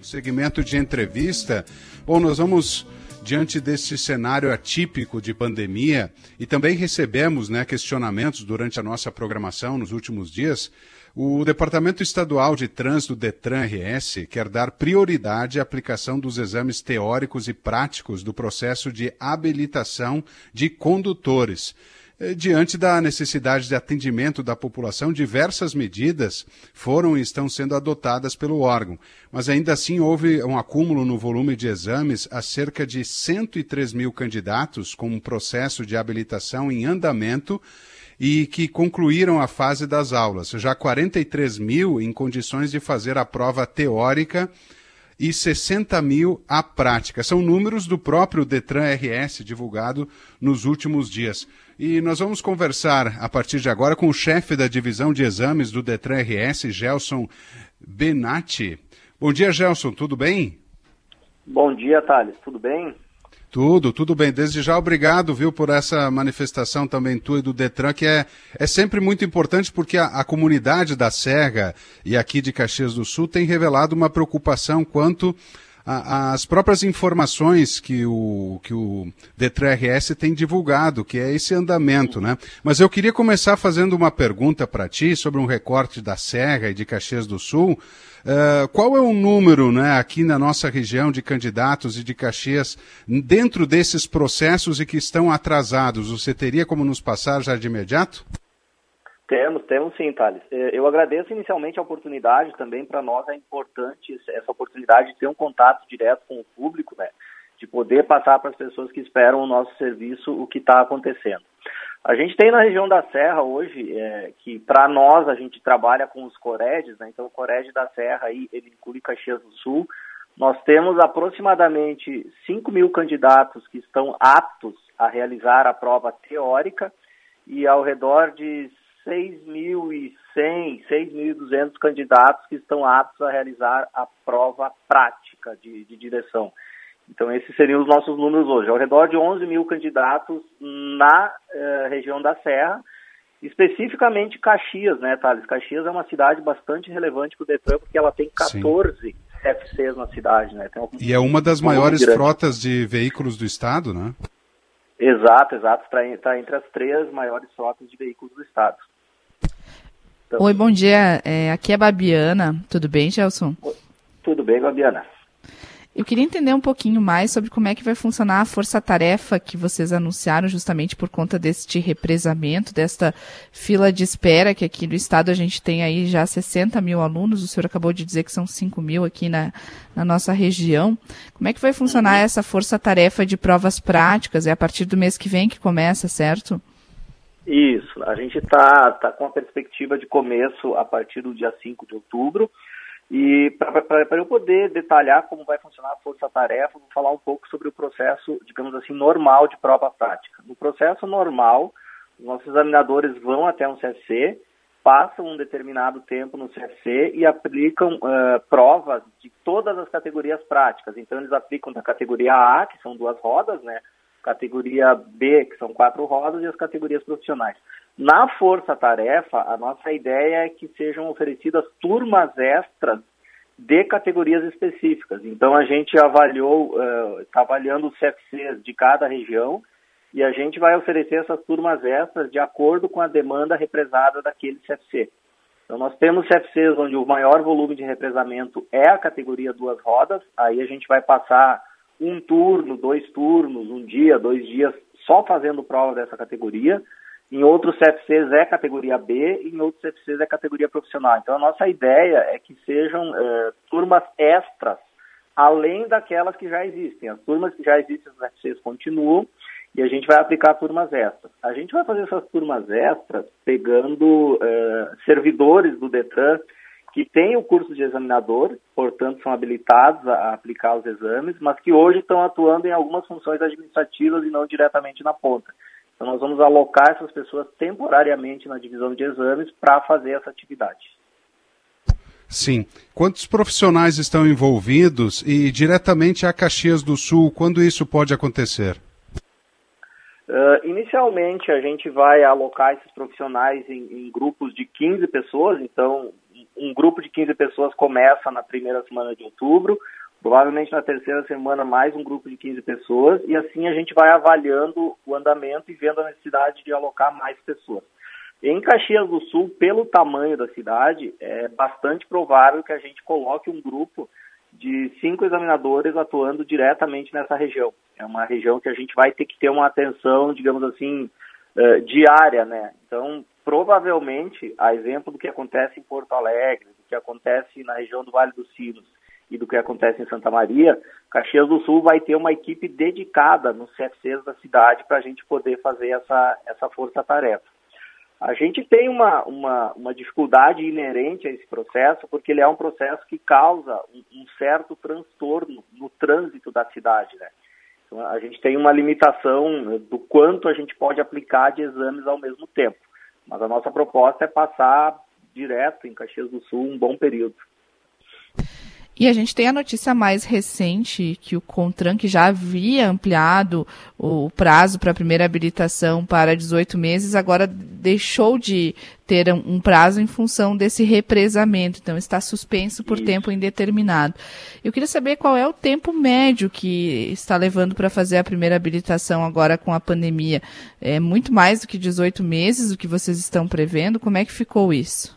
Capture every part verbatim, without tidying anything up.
Segmento de entrevista. Bom, nós vamos, diante deste cenário atípico de pandemia, e também recebemos, né, questionamentos durante a nossa programação nos últimos dias. O Departamento Estadual de Trânsito, DETRAN-R S, quer dar prioridade à aplicação dos exames teóricos e práticos do processo de habilitação de condutores. Diante da necessidade de atendimento da população, diversas medidas foram e estão sendo adotadas pelo órgão, mas ainda assim houve um acúmulo no volume de exames a cerca de cento e três mil candidatos com um processo de habilitação em andamento e que concluíram a fase das aulas, já quarenta e três mil em condições de fazer a prova teórica e sessenta mil a prática. São números do próprio DETRAN-R S divulgado nos últimos dias. E nós vamos conversar a partir de agora com o chefe da divisão de exames do DETRAN-R S, Gelson Benatti. Bom dia, Gelson, tudo bem? Bom dia, Thales, tudo bem? Tudo, tudo bem. Desde já, obrigado, viu, por essa manifestação também tua e do DETRAN, que é, é sempre muito importante porque a, a comunidade da Serra e aqui de Caxias do Sul tem revelado uma preocupação quanto às próprias informações que o, que o DETRAN-R S tem divulgado, que é esse andamento, né? Mas eu queria começar fazendo uma pergunta para ti sobre um recorte da Serra e de Caxias do Sul. Uh, qual é o número, né, aqui na nossa região de candidatos e de Caxias dentro desses processos e que estão atrasados? Você teria como nos passar já de imediato? Temos, temos sim, Thales. Eu agradeço inicialmente a oportunidade, também para nós é importante essa oportunidade de ter um contato direto com o público, né, de poder passar para as pessoas que esperam o nosso serviço o que está acontecendo. A gente tem na região da Serra hoje, é, que para nós a gente trabalha com os Coredes, né? Então o Corede da Serra aí, ele inclui Caxias do Sul. Nós temos aproximadamente cinco mil candidatos que estão aptos a realizar a prova teórica e ao redor de seis mil e cem, seis mil e duzentos candidatos que estão aptos a realizar a prova prática de, de direção. Então, esses seriam os nossos números hoje. Ao redor de onze mil candidatos na eh, região da Serra, especificamente Caxias, né, Thales? Caxias é uma cidade bastante relevante para o DETRAN, porque ela tem quatorze Sim. C F Cs na cidade, né? Tem uma... E é uma das uma maiores frotas de veículos do estado, né? Exato, exato. Está tá entre as três maiores frotas de veículos do estado. Então... Oi, bom dia. É, aqui é a Babiana. Tudo bem, Gelson? Tudo bem, Babiana. Eu queria entender um pouquinho mais sobre como é que vai funcionar a força-tarefa que vocês anunciaram justamente por conta deste represamento, desta fila de espera, que aqui no estado a gente tem aí já sessenta mil alunos, o senhor acabou de dizer que são cinco mil aqui na, na nossa região. Como é que vai funcionar essa força-tarefa de provas práticas? É a partir do mês que vem que começa, certo? Isso, a gente está tá com a perspectiva de começo a partir do dia cinco de outubro. E para eu poder detalhar como vai funcionar a força-tarefa, vou falar um pouco sobre o processo, digamos assim, normal de prova prática. No processo normal, os nossos examinadores vão até um C F C, passam um determinado tempo no C F C e aplicam uh, provas de todas as categorias práticas. Então, eles aplicam da categoria A, que são duas rodas, né? Categoria B, que são quatro rodas, e as categorias profissionais. Na força-tarefa, a nossa ideia é que sejam oferecidas turmas extras de categorias específicas. Então, a gente avaliou, está uh, avaliando os C F Cs de cada região e a gente vai oferecer essas turmas extras de acordo com a demanda represada daquele C F C. Então, nós temos C F Cs onde o maior volume de represamento é a categoria duas rodas, aí a gente vai passar um turno, dois turnos, um dia, dois dias, só fazendo prova dessa categoria. Em outros C F Cs é categoria B e em outros C F Cs é categoria profissional. Então, a nossa ideia é que sejam é, turmas extras, além daquelas que já existem. As turmas que já existem nos C F Cs continuam e a gente vai aplicar turmas extras. A gente vai fazer essas turmas extras pegando é, servidores do DETRAN que têm o curso de examinador, portanto são habilitados a aplicar os exames, mas que hoje estão atuando em algumas funções administrativas e não diretamente na ponta. Então nós vamos alocar essas pessoas temporariamente na divisão de exames para fazer essa atividade. Sim. Quantos profissionais estão envolvidos e diretamente a Caxias do Sul, quando isso pode acontecer? Uh, inicialmente a gente vai alocar esses profissionais em, em grupos de quinze pessoas, então um grupo de quinze pessoas começa na primeira semana de outubro, provavelmente na terceira semana mais um grupo de quinze pessoas, e assim a gente vai avaliando o andamento e vendo a necessidade de alocar mais pessoas. Em Caxias do Sul, pelo tamanho da cidade, é bastante provável que a gente coloque um grupo de cinco examinadores atuando diretamente nessa região. É uma região que a gente vai ter que ter uma atenção, digamos assim, uh, diária, né? Então, provavelmente, a exemplo do que acontece em Porto Alegre, do que acontece na região do Vale dos Sinos e do que acontece em Santa Maria, Caxias do Sul vai ter uma equipe dedicada nos C F Cs da cidade para a gente poder fazer essa, essa força-tarefa. A gente tem uma, uma, uma dificuldade inerente a esse processo, porque ele é um processo que causa um, um certo transtorno no trânsito da cidade, né? Então, a gente tem uma limitação do quanto a gente pode aplicar de exames ao mesmo tempo. Mas a nossa proposta é passar direto em Caxias do Sul um bom período. E a gente tem a notícia mais recente que o CONTRAN, que já havia ampliado o prazo para a primeira habilitação para dezoito meses, agora deixou de ter um prazo em função desse represamento, então está suspenso por Isso. tempo indeterminado. Eu queria saber qual é o tempo médio que está levando para fazer a primeira habilitação agora com a pandemia. É muito mais do que dezoito meses o que vocês estão prevendo? Como é que ficou isso?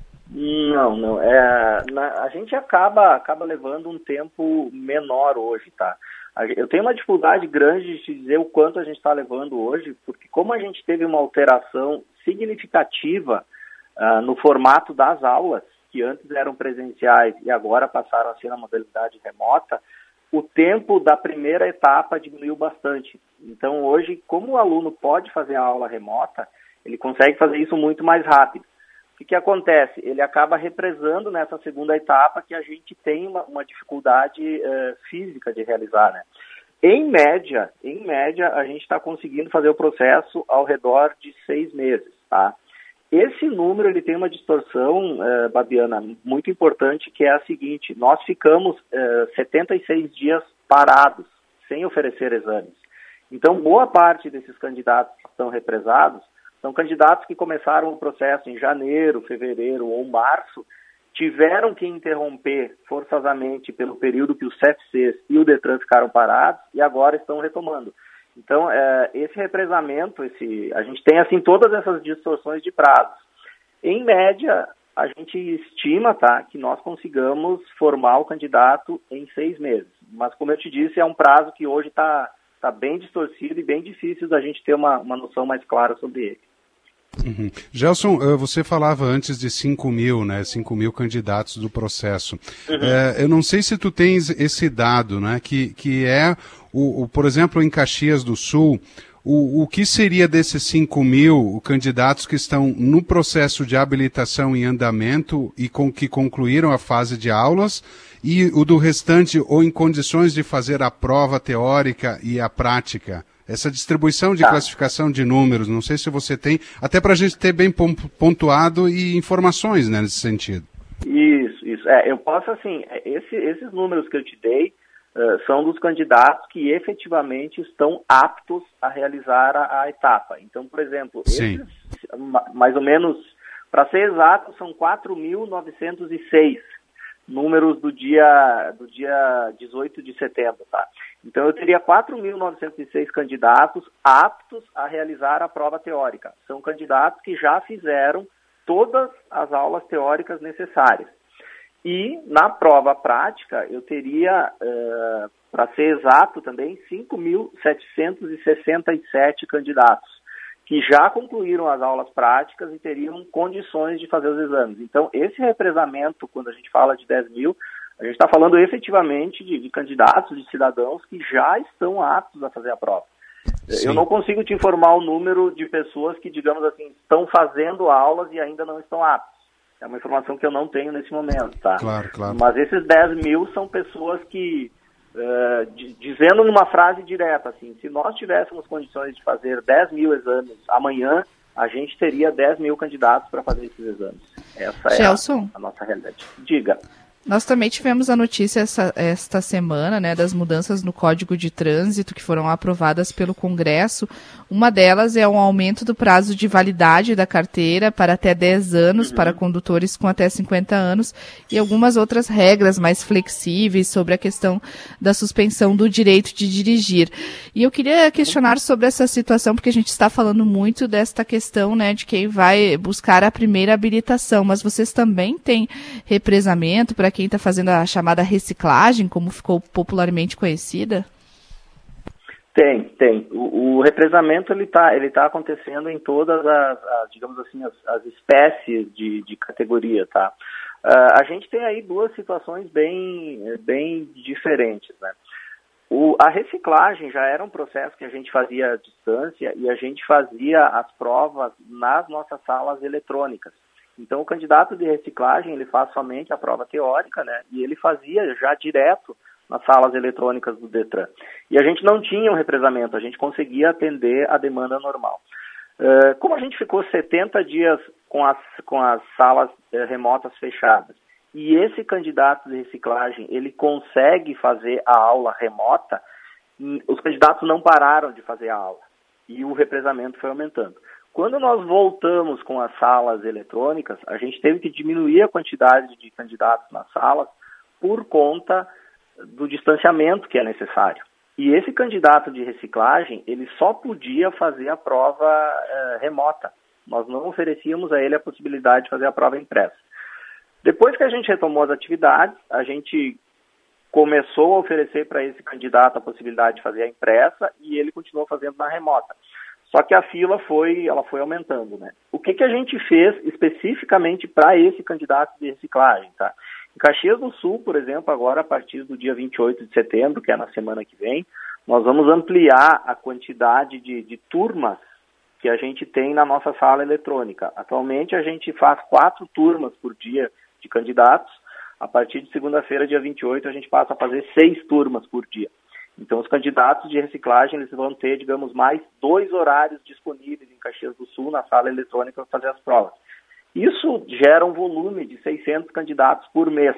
Não, não. É, na, a gente acaba, acaba levando um tempo menor hoje, tá? Eu tenho uma dificuldade grande de te dizer o quanto a gente está levando hoje, porque como a gente teve uma alteração significativa uh, no formato das aulas, que antes eram presenciais e agora passaram a ser na modalidade remota, o tempo da primeira etapa diminuiu bastante. Então hoje, como o aluno pode fazer a aula remota, ele consegue fazer isso muito mais rápido. O que, que acontece? Ele acaba represando nessa segunda etapa que a gente tem uma, uma dificuldade uh, física de realizar, né? Em média, em média, a gente está conseguindo fazer o processo ao redor de seis meses, tá? Esse número, ele tem uma distorção, uh, Babiana, muito importante, que é a seguinte: nós ficamos uh, setenta e seis dias parados, sem oferecer exames. Então, boa parte desses candidatos que estão represados são candidatos que começaram o processo em janeiro, fevereiro ou março, tiveram que interromper forçosamente pelo período que os C F Cs e o DETRAN ficaram parados e agora estão retomando. Então, é, esse represamento, esse, a gente tem assim todas essas distorções de prazos. Em média, a gente estima, tá, que nós consigamos formar o candidato em seis meses. Mas, como eu te disse, é um prazo que hoje está tá bem distorcido e bem difícil da gente ter uma, uma noção mais clara sobre ele. Uhum. Gelson, você falava antes de cinco mil, né, cinco mil candidatos do processo. Uhum. É, eu não sei se tu tens esse dado, né, que, que é, o, o, por exemplo, em Caxias do Sul, o, o que seria desses cinco mil candidatos que estão no processo de habilitação em andamento e com, que concluíram a fase de aulas, e o do restante ou em condições de fazer a prova teórica e a prática? Essa distribuição de tá. classificação de números, não sei se você tem, até para a gente ter bem pontuado e informações, né, nesse sentido. Isso, isso. É, eu posso, assim, esse, esses números que eu te dei uh, são dos candidatos que efetivamente estão aptos a realizar a, a etapa. Então, por exemplo, Sim. esses, mais ou menos, para ser exato, são quatro mil novecentos e seis números do dia, do dia dezoito de setembro, tá? Então, eu teria quatro mil novecentos e seis candidatos aptos a realizar a prova teórica. São candidatos que já fizeram todas as aulas teóricas necessárias. E, na prova prática, eu teria, uh, para ser exato também, cinco mil setecentos e sessenta e sete candidatos que já concluíram as aulas práticas e teriam condições de fazer os exames. Então, esse represamento, quando a gente fala de dez mil, a gente está falando efetivamente de, de candidatos, de cidadãos que já estão aptos a fazer a prova. Sim. Eu não consigo te informar o número de pessoas que, digamos assim, estão fazendo aulas e ainda não estão aptos. É uma informação que eu não tenho nesse momento, tá? Claro, claro. Mas esses dez mil são pessoas que, uh, d- dizendo numa frase direta, assim, se nós tivéssemos condições de fazer dez mil exames amanhã, a gente teria dez mil candidatos para fazer esses exames. Essa Gelson, é a, a nossa realidade. Diga. Nós também tivemos a notícia essa, esta semana, né, das mudanças no Código de Trânsito que foram aprovadas pelo Congresso. Uma delas é um aumento do prazo de validade da carteira para até dez anos, uhum. para condutores com até cinquenta anos, e algumas outras regras mais flexíveis sobre a questão da suspensão do direito de dirigir. E eu queria questionar sobre essa situação, porque a gente está falando muito desta questão, né, de quem vai buscar a primeira habilitação, mas vocês também têm represamento para quem está fazendo a chamada reciclagem, como ficou popularmente conhecida? Tem, tem. O, o represamento ele está ele tá acontecendo em todas as, as digamos assim, as, as espécies de, de categoria, tá? Uh, a gente tem aí duas situações bem, bem diferentes, né? O, a reciclagem já era um processo que a gente fazia à distância e a gente fazia as provas nas nossas salas eletrônicas. Então, o candidato de reciclagem, ele faz somente a prova teórica, né? E ele fazia já direto nas salas eletrônicas do Detran. E a gente não tinha um represamento, a gente conseguia atender a demanda normal. Uh, como a gente ficou setenta dias com as, com as salas uh, remotas fechadas, e esse candidato de reciclagem, ele consegue fazer a aula remota, os candidatos não pararam de fazer a aula, e o represamento foi aumentando. Quando nós voltamos com as salas eletrônicas, a gente teve que diminuir a quantidade de candidatos nas salas por conta do distanciamento que é necessário. E esse candidato de reciclagem, ele só podia fazer a prova eh, remota. Nós não oferecíamos a ele a possibilidade de fazer a prova impressa. Depois que a gente retomou as atividades, a gente começou a oferecer para esse candidato a possibilidade de fazer a impressa e ele continuou fazendo na remota. Só que a fila foi, ela foi aumentando, né? O que, que a gente fez especificamente para esse candidato de reciclagem, tá? Em Caxias do Sul, por exemplo, agora a partir do dia vinte e oito de setembro, que é na semana que vem, nós vamos ampliar a quantidade de, de turmas que a gente tem na nossa sala eletrônica. Atualmente a gente faz quatro turmas por dia de candidatos. A partir de segunda-feira, dia vinte e oito, a gente passa a fazer seis turmas por dia. Então, os candidatos de reciclagem, eles vão ter, digamos, mais dois horários disponíveis em Caxias do Sul, na sala eletrônica, para fazer as provas. Isso gera um volume de seiscentos candidatos por mês.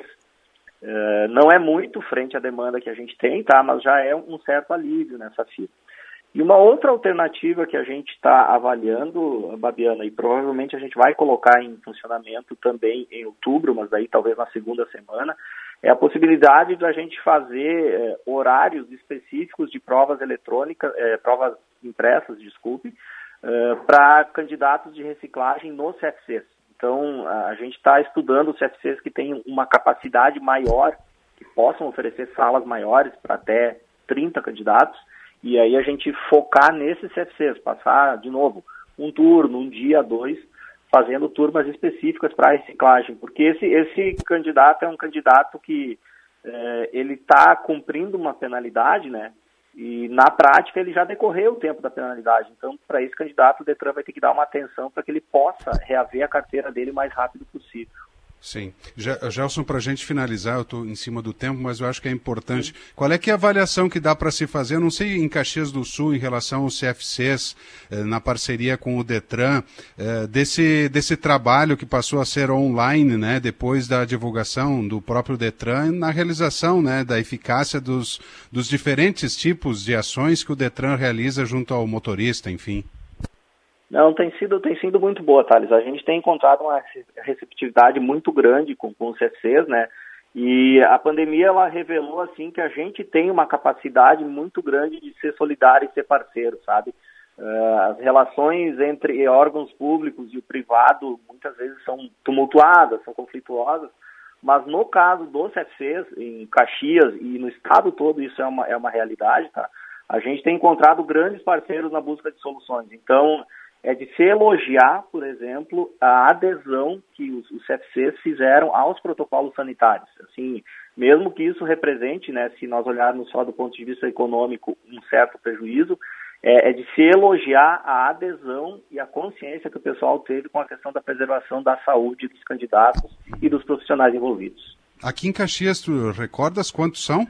Uh, não é muito frente à demanda que a gente tem, tá? Mas já é um certo alívio nessa fila. E uma outra alternativa que a gente está avaliando, Babiana, e provavelmente a gente vai colocar em funcionamento também em outubro, mas daí talvez na segunda semana, é a possibilidade da gente fazer eh, horários específicos de provas eletrônicas, eh, provas impressas, desculpe, eh, para candidatos de reciclagem nos C F Cs. Então, a gente está estudando os C F Cs que têm uma capacidade maior, que possam oferecer salas maiores para até trinta candidatos, e aí a gente focar nesses C F Cs, passar, de novo, um turno, um dia, dois, fazendo turmas específicas para a reciclagem, porque esse, esse candidato é um candidato que é, ele está cumprindo uma penalidade, né? E na prática ele já decorreu o tempo da penalidade. Então, para esse candidato, o Detran vai ter que dar uma atenção para que ele possa reaver a carteira dele o mais rápido possível. Sim. Gelson, para a gente finalizar, eu estou em cima do tempo, mas eu acho que é importante. Sim. Qual é que é a avaliação que dá para se fazer? Eu não sei em Caxias do Sul, em relação aos C F Cs, eh, na parceria com o Detran, eh, desse, desse trabalho que passou a ser online, né, depois da divulgação do próprio Detran, na realização, né, da eficácia dos, dos diferentes tipos de ações que o Detran realiza junto ao motorista, enfim. Não, tem sido, tem sido muito boa, Thales. A gente tem encontrado uma receptividade muito grande com, com os C F Cs, né? E a pandemia, ela revelou, assim, que a gente tem uma capacidade muito grande de ser solidário e ser parceiro, sabe? Uh, as relações entre órgãos públicos e o privado, muitas vezes, são tumultuadas, são conflituosas, mas no caso dos C F Cs, em Caxias e no estado todo, isso é uma, é uma realidade, tá? A gente tem encontrado grandes parceiros na busca de soluções. Então, é de se elogiar, por exemplo, a adesão que os, os C F Cs fizeram aos protocolos sanitários. Assim, mesmo que isso represente, né, se nós olharmos só do ponto de vista econômico, um certo prejuízo, é, é de se elogiar a adesão e a consciência que o pessoal teve com a questão da preservação da saúde dos candidatos e dos profissionais envolvidos. Aqui em Caxias, tu recordas quantos são?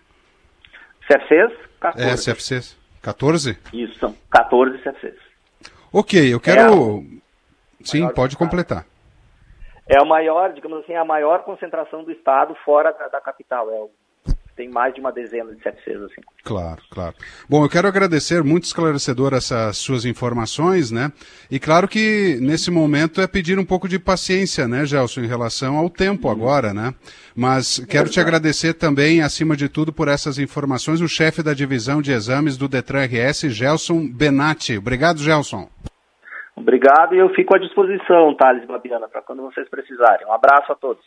C F Cs? quatorze. É, C F Cs. quatorze? Isso, são quatorze C F Cs. Ok, eu quero... É, Sim, pode completar. É o maior, digamos assim, a maior concentração do estado fora da, da capital. É o, tem mais de uma dezena de C F Cs, assim. Claro, claro. Bom, eu quero agradecer, muito esclarecedor essas suas informações, né? E claro que nesse momento é pedir um pouco de paciência, né, Gelson, em relação ao tempo hum. agora, né? Mas quero é te agradecer também, acima de tudo, por essas informações, o chefe da divisão de exames do Detran R S, Gelson Benatti. Obrigado, Gelson. Obrigado, e eu fico à disposição, Thales e Babiana, para quando vocês precisarem. Um abraço a todos.